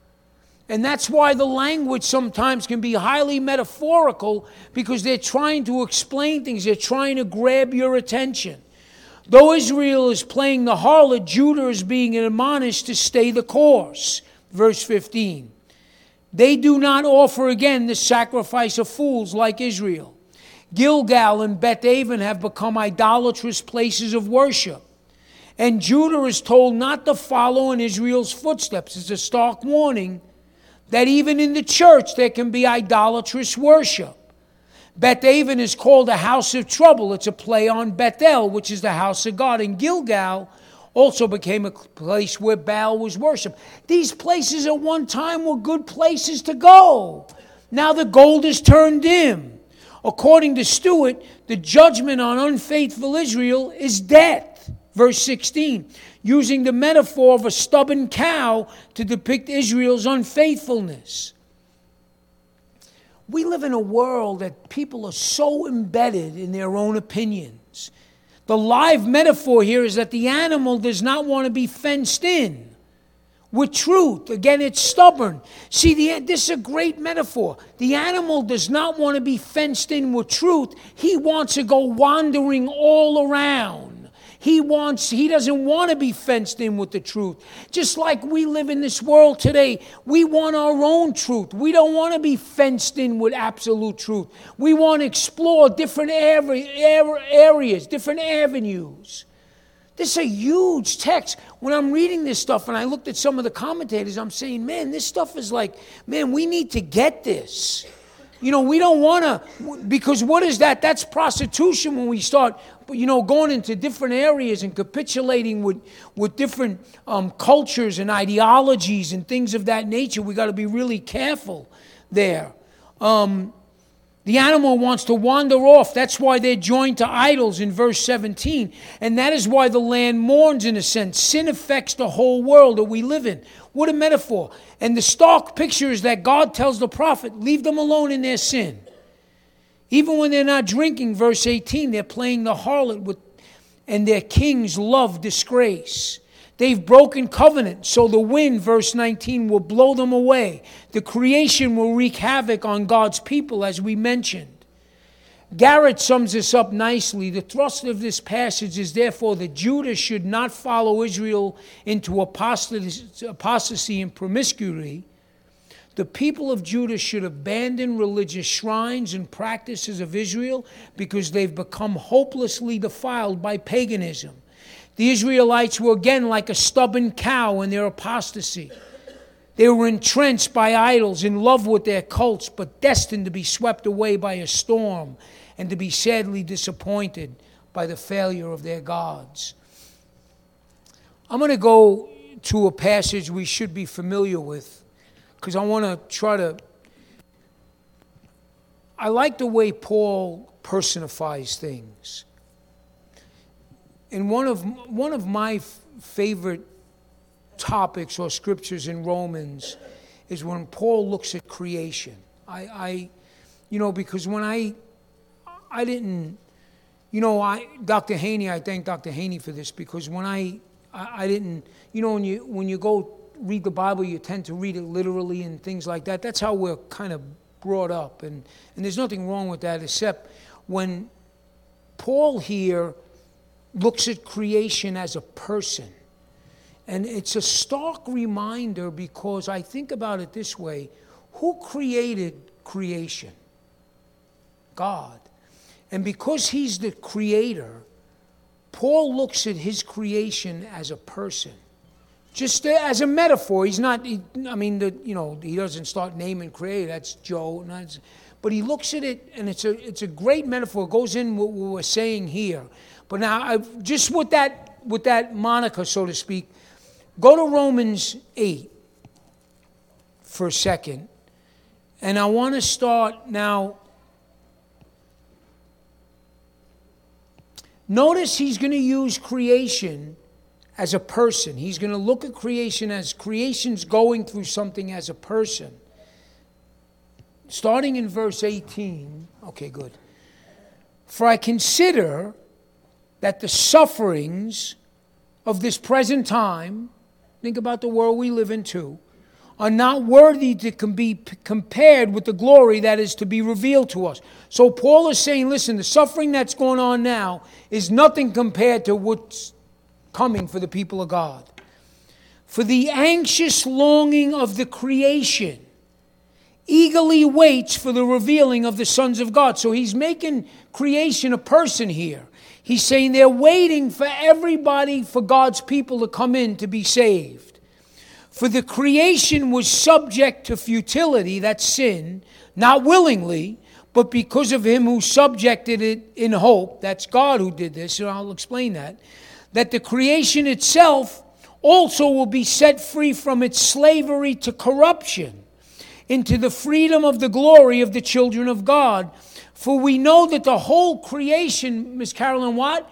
And that's why the language sometimes can be highly metaphorical, because they're trying to explain things. They're trying to grab your attention. Though Israel is playing the harlot, Judah is being admonished to stay the course. Verse fifteen. They do not offer again the sacrifice of fools like Israel. Gilgal and Beth-aven have become idolatrous places of worship. And Judah is told not to follow in Israel's footsteps. It's a stark warning that even in the church there can be idolatrous worship. Beth-aven is called a house of trouble. It's a play on Bethel, which is the house of God. And Gilgal also became a place where Baal was worshipped. These places at one time were good places to go. Now the gold is turned dim. According to Stewart, the judgment on unfaithful Israel is death. Verse sixteen, using the metaphor of a stubborn cow to depict Israel's unfaithfulness. We live in a world that people are so embedded in their own opinions. The live metaphor here is that the animal does not want to be fenced in with truth. Again, it's stubborn. See, the, this is a great metaphor. The animal does not want to be fenced in with truth. He wants to go wandering all around. He wants, he doesn't want to be fenced in with the truth. Just like we live in this world today, we want our own truth. We don't want to be fenced in with absolute truth. We want to explore different areas, different avenues. This is a huge text. When I'm reading this stuff and I looked at some of the commentators, I'm saying, man, this stuff is like, man, we need to get this. You know, we don't want to, because what is that? That's prostitution when we start, you know, going into different areas and capitulating with, with different um, cultures and ideologies and things of that nature. We got to be really careful there. Um, the animal wants to wander off. That's why they're joined to idols in verse seventeen. And that is why the land mourns in a sense. Sin affects the whole world that we live in. What a metaphor. And the stark picture is that God tells the prophet, leave them alone in their sin. Even when they're not drinking, verse eighteen, they're playing the harlot with, and their kings love disgrace. They've broken covenant, so the wind, verse nineteen, will blow them away. The creation will wreak havoc on God's people, as we mentioned. Garrett sums this up nicely. The thrust of this passage is therefore that Judah should not follow Israel into apostasy and promiscuity. The people of Judah should abandon religious shrines and practices of Israel because they've become hopelessly defiled by paganism. The Israelites were again like a stubborn cow in their apostasy. They were entrenched by idols, in love with their cults, but destined to be swept away by a storm and to be sadly disappointed by the failure of their gods. I'm going to go to a passage we should be familiar with, because I want to try to... I like the way Paul personifies things. And one of one of my f- favorite topics or scriptures in Romans is when Paul looks at creation. I, I you know, because when I, I didn't, you know, I Doctor Haney, I thank Doctor Haney for this, because when I, I, I didn't, you know, when you when you go read the Bible, you tend to read it literally and things like that. That's how we're kind of brought up, and and there's nothing wrong with that, except when Paul here looks at creation as a person. And it's a stark reminder, because I think about it this way: who created creation? God. And because he's the creator, Paul looks at his creation as a person. Just as a metaphor. He's not, he, I mean, the, you know, he doesn't start naming creator. That's Joe. That's, but he looks at it, and it's a it's a great metaphor. It goes in what we're saying here. But now, I've, just with that with that moniker, so to speak, go to Romans eight for a second. And I want to start now. Notice he's going to use creation as a person. He's going to look at creation as creation's going through something as a person. Starting in verse eighteen. Okay, good. For I consider that the sufferings of this present time, think about the world we live in too, are not worthy to com- be p- compared with the glory that is to be revealed to us. So Paul is saying, listen, the suffering that's going on now is nothing compared to what's coming for the people of God. For the anxious longing of the creation eagerly waits for the revealing of the sons of God. So he's making creation a person here. He's saying they're waiting for everybody, for God's people to come in to be saved. For the creation was subject to futility, that's sin, not willingly, but because of him who subjected it in hope, that's God who did this, and I'll explain that, that the creation itself also will be set free from its slavery to corruption into the freedom of the glory of the children of God. For we know that the whole creation, Miss Carolyn Watt,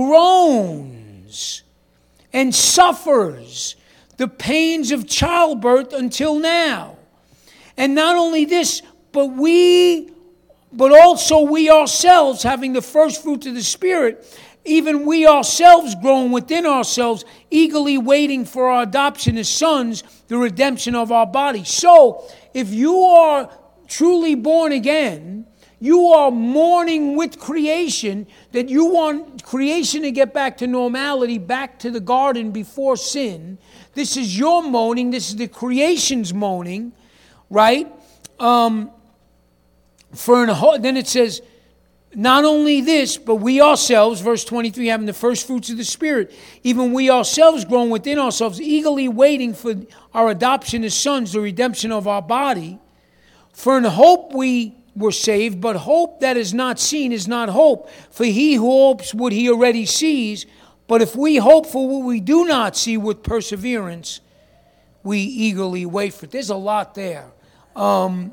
groans and suffers the pains of childbirth until now. And not only this, but we, but also we ourselves, having the first fruits of the Spirit, even we ourselves groan within ourselves, eagerly waiting for our adoption as sons, the redemption of our body. So, if you are truly born again, you are mourning with creation, that you want creation to get back to normality, back to the garden before sin. This is your moaning. This is the creation's moaning, right? Um, for an, then it says, not only this, but we ourselves, verse twenty-three, having the first fruits of the Spirit, even we ourselves grown within ourselves, eagerly waiting for our adoption as sons, the redemption of our body. For in hope we were saved, but hope that is not seen is not hope. For he who hopes what he already sees, but if we hope for what we do not see with perseverance, we eagerly wait for it. There's a lot there. Um,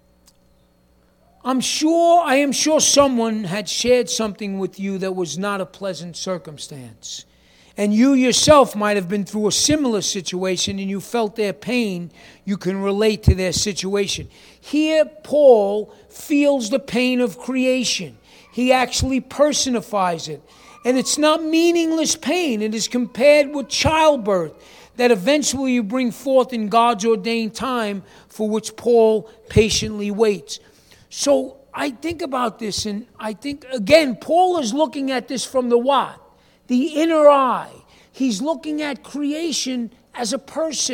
I'm sure, I am sure someone had shared something with you that was not a pleasant circumstance. And you yourself might have been through a similar situation and you felt their pain. You can relate to their situation. Here, Paul feels the pain of creation. He actually personifies it. And it's not meaningless pain. It is compared with childbirth that eventually you bring forth in God's ordained time, for which Paul patiently waits. So I think about this, and I think, again, Paul is looking at this from the what? The inner eye. He's looking at creation as a person.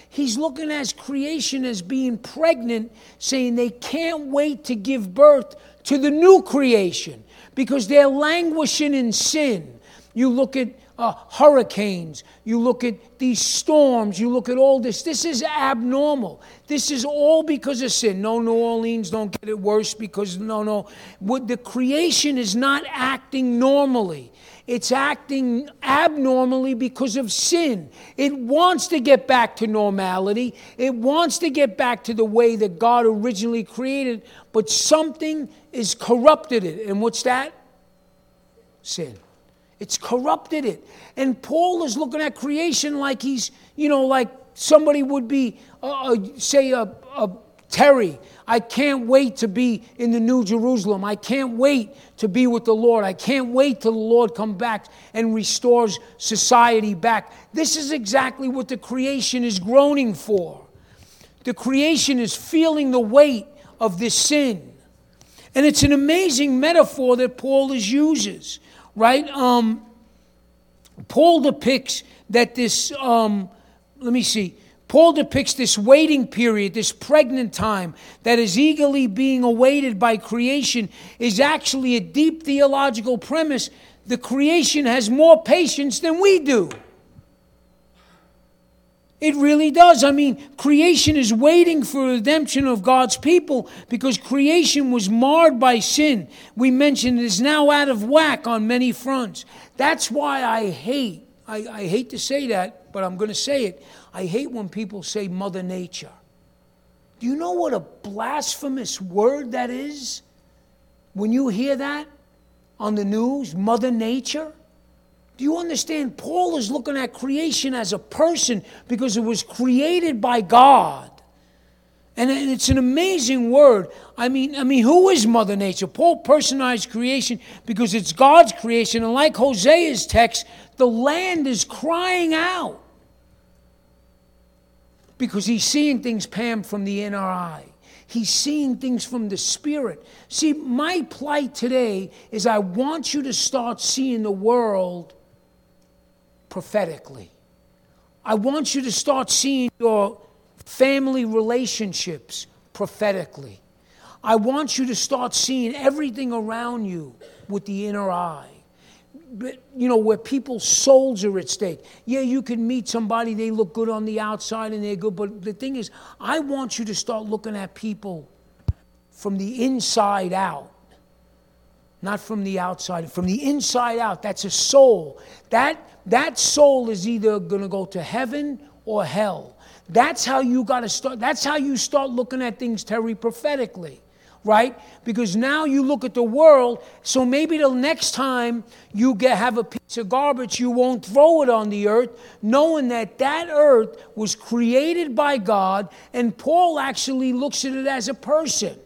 He's looking at creation as being pregnant, saying they can't wait to give birth to the new creation because they're languishing in sin. You look at uh, hurricanes, you look at these storms, you look at all this. This is abnormal. This is all because of sin. No, New Orleans, don't get it worse because, no, no. What the creation is not acting normally. It's acting abnormally because of sin. It wants to get back to normality. It wants to get back to the way that God originally created, but something is corrupted it. And what's that? Sin. It's corrupted it. And Paul is looking at creation like he's, you know, like somebody would be, uh, say, a, a Terry. I can't wait to be in the New Jerusalem. I can't wait to be with the Lord. I can't wait till the Lord comes back and restores society back. This is exactly what the creation is groaning for. The creation is feeling the weight of this sin. And it's an amazing metaphor that Paul is uses, right? Um, Paul depicts that this, um, let me see, Paul depicts this waiting period, this pregnant time that is eagerly being awaited by creation is actually a deep theological premise. The creation has more patience than we do. It really does. I mean, creation is waiting for the redemption of God's people because creation was marred by sin. We mentioned it is now out of whack on many fronts. That's why I hate, I, I hate to say that, but I'm going to say it. I hate when people say Mother Nature. Do you know what a blasphemous word that is? When you hear that on the news, Mother Nature? Do you understand? Paul is looking at creation as a person because it was created by God. And it's an amazing word. I mean, I mean, who is Mother Nature? Paul personalized creation because it's God's creation. And like Hosea's text, the land is crying out. Because he's seeing things, Pam, from the inner eye. He's seeing things from the spirit. See, my plight today is I want you to start seeing the world prophetically. I want you to start seeing your family relationships prophetically. I want you to start seeing everything around you with the inner eye. But, you know, where people's souls are at stake. Yeah, you can meet somebody, they look good on the outside and they're good. But the thing is, I want you to start looking at people from the inside out. Not from the outside, from the inside out. That's a soul. That, that soul is either going to go to heaven or hell. That's how you got to start. That's how you start looking at things, Terry, prophetically. Right? Because now you look at the world, so maybe the next time you get have a piece of garbage, you won't throw it on the earth, knowing that that earth was created by God, and Paul actually looks at it as a person.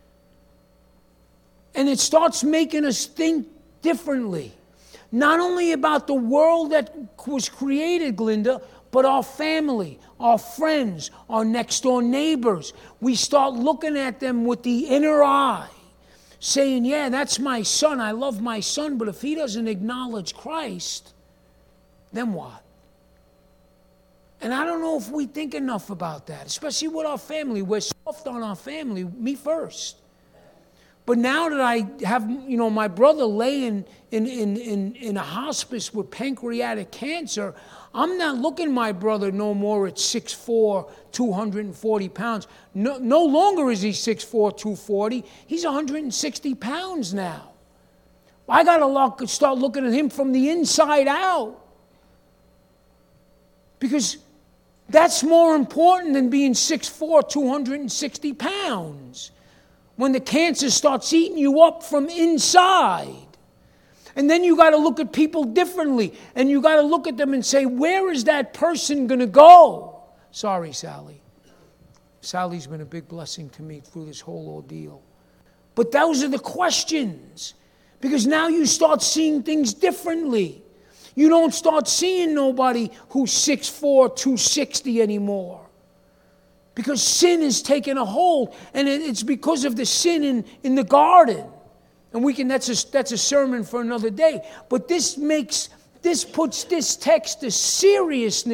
And it starts making us think differently. Not only about the world that was created, Glinda, but our family, our friends, our next door neighbors. We start looking at them with the inner eye, saying, yeah, that's my son. I love my son. But if he doesn't acknowledge Christ, then what? And I don't know if we think enough about that, especially with our family. We're soft on our family, me first. But now that I have, you know, my brother laying in, in, in, in a hospice with pancreatic cancer, I'm not looking my brother no more at six foot four, two hundred forty pounds. No, no longer is he six foot four, two forty. He's one hundred sixty pounds now. I got to start looking at him from the inside out. Because that's more important than being six foot four, two hundred sixty pounds. When the cancer starts eating you up from inside. And then you got to look at people differently. And you got to look at them and say, where is that person going to go? Sorry, Sally. Sally's been a big blessing to me through this whole ordeal. But those are the questions. Because now you start seeing things differently. You don't start seeing nobody who's six foot four, two sixty anymore. Because sin is taking a hold, and it's because of the sin in, in the garden. And we can that's a, that's a sermon for another day. But this makes this puts this text the seriousness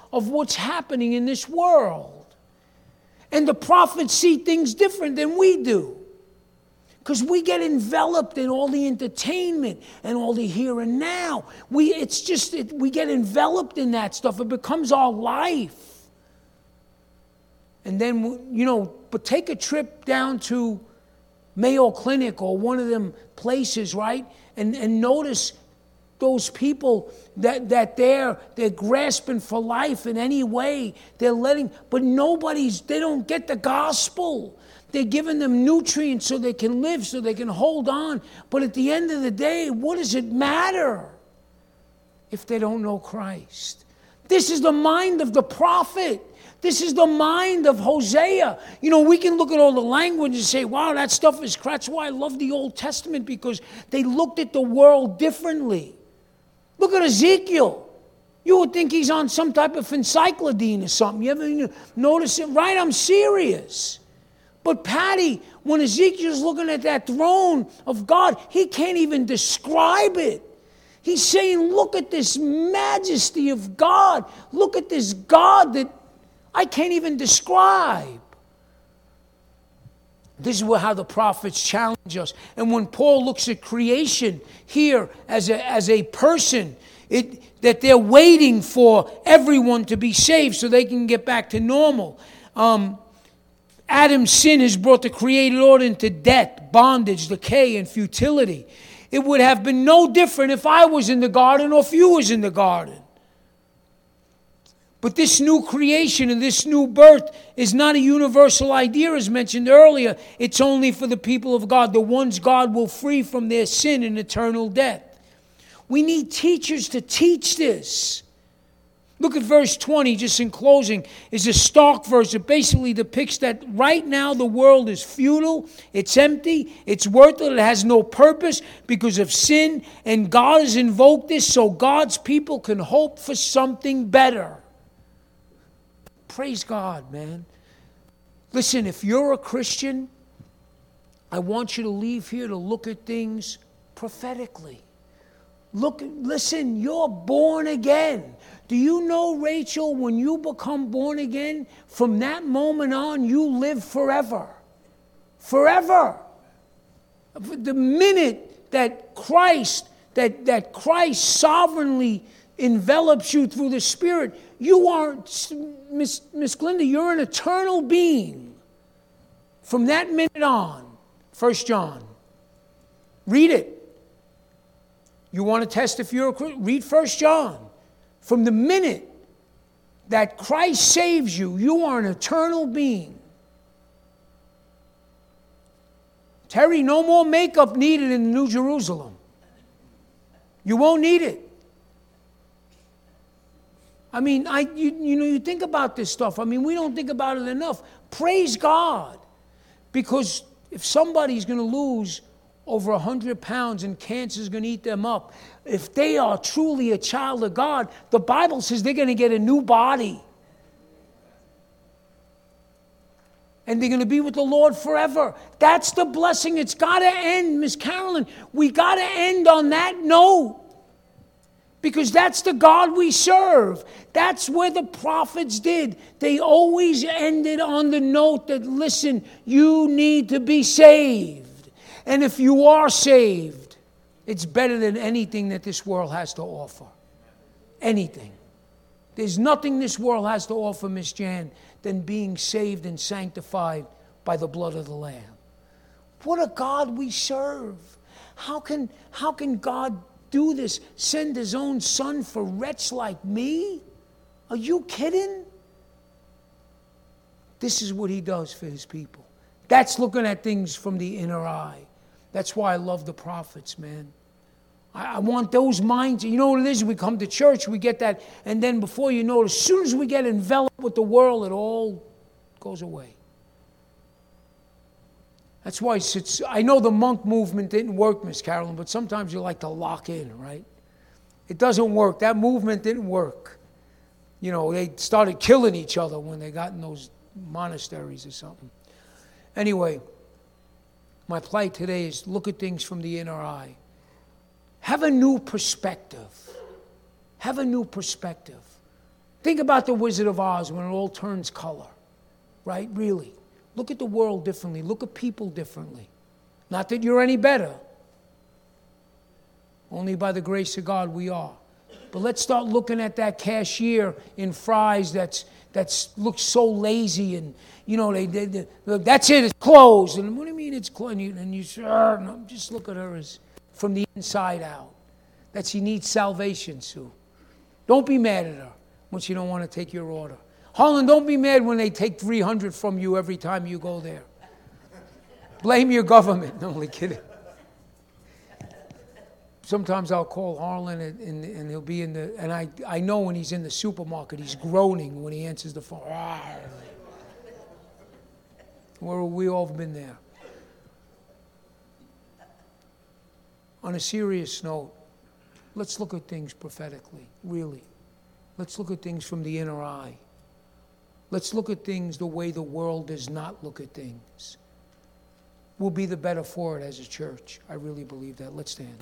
of what's happening in this world. And the prophets see things different than we do. Because we get enveloped in all the entertainment and all the here and now. We, it's just, it, we get enveloped in that stuff. It becomes our life. And then, you know, but take a trip down to Mayo Clinic or one of them places, right? And, and notice those people that, that they're, they're grasping for life in any way. They're letting, but nobody's, they don't get the gospel. They're giving them nutrients so they can live, so they can hold on. But at the end of the day, what does it matter if they don't know Christ? This is the mind of the prophet. This is the mind of Hosea. You know, we can look at all the language and say, wow, that stuff is crap. That's why I love the Old Testament, because they looked at the world differently. Look at Ezekiel. You would think he's on some type of encyclopedia or something. You ever notice it? Right? I'm serious. But Patty, when Ezekiel's looking at that throne of God, he can't even describe it. He's saying, look at this majesty of God. Look at this God that I can't even describe. This is how the prophets challenge us. And when Paul looks at creation here as a, as a person, it, that they're waiting for everyone to be saved so they can get back to normal. Um, Adam's sin has brought the created order into death, bondage, decay, and futility. It would have been no different if I was in the garden or if you was in the garden. But this new creation and this new birth is not a universal idea, as mentioned earlier. It's only for the people of God, the ones God will free from their sin and eternal death. We need teachers to teach this. Look at verse twenty, just in closing, is a stark verse. It basically depicts that right now the world is futile, it's empty, it's worthless, it has no purpose because of sin, and God has invoked this so God's people can hope for something better. Praise God, man. Listen, if you're a Christian, I want you to leave here to look at things prophetically. Look, listen, you're born again. Do you know, Rachel, when you become born again, from that moment on, you live forever. Forever. The minute that Christ, that, that Christ sovereignly envelops you through the Spirit, you aren't, Miss, Miss Glinda, you're an eternal being. From that minute on, First John. Read it. You want to test if you're a Christian? Read First John. From the minute that Christ saves you, you are an eternal being. Terry, no more makeup needed in New Jerusalem. You won't need it. I mean, I you, you know, you think about this stuff. I mean, we don't think about it enough. Praise God. Because if somebody's going to lose over one hundred pounds and cancer is going to eat them up, if they are truly a child of God, the Bible says they're going to get a new body. And they're going to be with the Lord forever. That's the blessing. It's got to end, Miss Carolyn. We got to end on that note. Because that's the God we serve. That's where the prophets did. They always ended on the note that, listen, you need to be saved. And if you are saved, it's better than anything that this world has to offer. Anything. There's nothing this world has to offer, Miss Jan, than being saved and sanctified by the blood of the Lamb. What a God we serve. How can, how can God do this? Send his own son for wretch like me? Are you kidding? This is what he does for his people. That's looking at things from the inner eye. That's why I love the prophets, man. I, I want those minds. You know what it is? We come to church, we get that, and then before you know it, as soon as we get enveloped with the world, it all goes away. That's why it's, I know the monk movement didn't work, Miss Carolyn, but sometimes you like to lock in, right? It doesn't work. That movement didn't work. You know, they started killing each other when they got in those monasteries or something. Anyway, my plight today is look at things from the inner eye. Have a new perspective. Have a new perspective. Think about the Wizard of Oz when it all turns color, right? Really. Look at the world differently. Look at people differently. Not that you're any better. Only by the grace of God we are. But let's start looking at that cashier in Fry's that's that's looks so lazy, and you know they, they, they look, that's it, it's closed. And what do you mean it's closed? And you, and you say, oh, no, just look at her as from the inside out. That she needs salvation, Sue. Don't be mad at her when she don't want to take your order. Harlan, don't be mad when they take three hundred from you every time you go there. Blame your government. No, only kidding. Sometimes I'll call Harlan and, and, and he'll be in the, and I, I know when he's in the supermarket, he's groaning when he answers the phone. Where we all have been there. On a serious note, let's look at things prophetically, really. Let's look at things from the inner eye. Let's look at things the way the world does not look at things. We'll be the better for it as a church. I really believe that. Let's stand.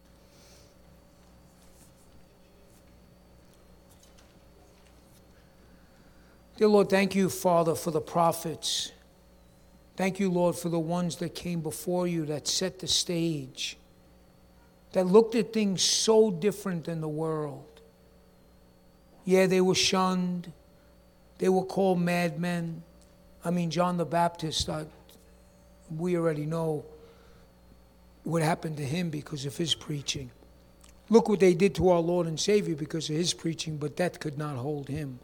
Dear Lord, thank you, Father, for the prophets. Thank you, Lord, for the ones that came before you, that set the stage, that looked at things so different than the world. Yeah, they were shunned. They were called madmen. I mean, John the Baptist, uh, we already know what happened to him because of his preaching. Look what they did to our Lord and Savior because of his preaching, but that could not hold him.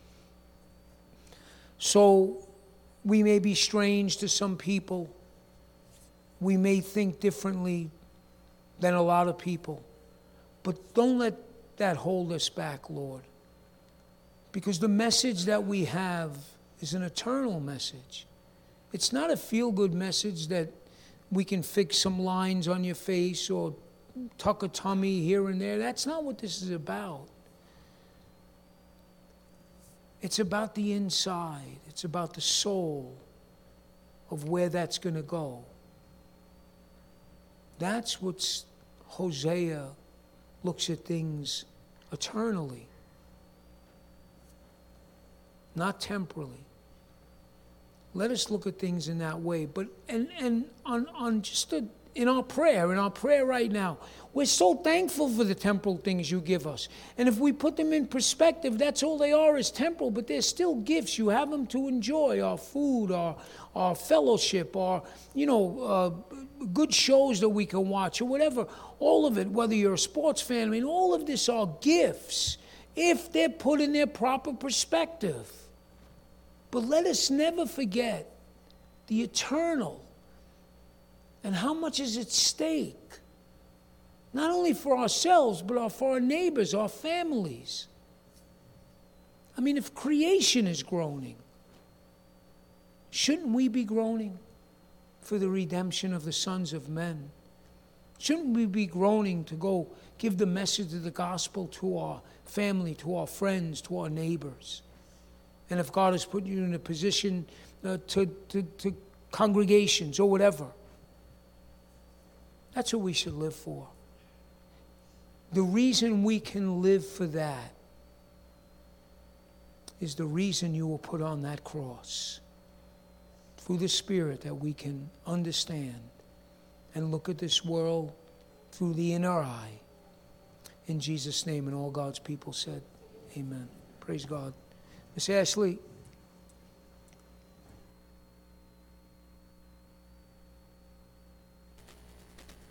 So we may be strange to some people. We may think differently than a lot of people. But don't let that hold us back, Lord. Because the message that we have is an eternal message. It's not a feel-good message that we can fix some lines on your face or tuck a tummy here and there. That's not what this is about. It's about the inside. It's about the soul of where that's going to go. That's what Hosea looks at things eternally, not temporally. Let us look at things in that way. But and and on, on just a, in our prayer, in our prayer right now, we're so thankful for the temporal things you give us. And if we put them in perspective, that's all they are is temporal, but they're still gifts. You have them to enjoy, our food, our, our fellowship, our, you know, uh, good shows that we can watch or whatever. All of it, whether you're a sports fan, I mean, all of this are gifts if they're put in their proper perspective. But let us never forget the eternal and how much is at stake. Not only for ourselves, but for our neighbors, our families. I mean, if creation is groaning, shouldn't we be groaning for the redemption of the sons of men? Shouldn't we be groaning to go give the message of the gospel to our family, to our friends, to our neighbors? And if God has put you in a position uh, to, to, to congregations or whatever, that's what we should live for. The reason we can live for that is the reason you were put on that cross. Through the Spirit that we can understand and look at this world through the inner eye. In Jesus' name, and all God's people said, amen. Praise God. Miss Ashley.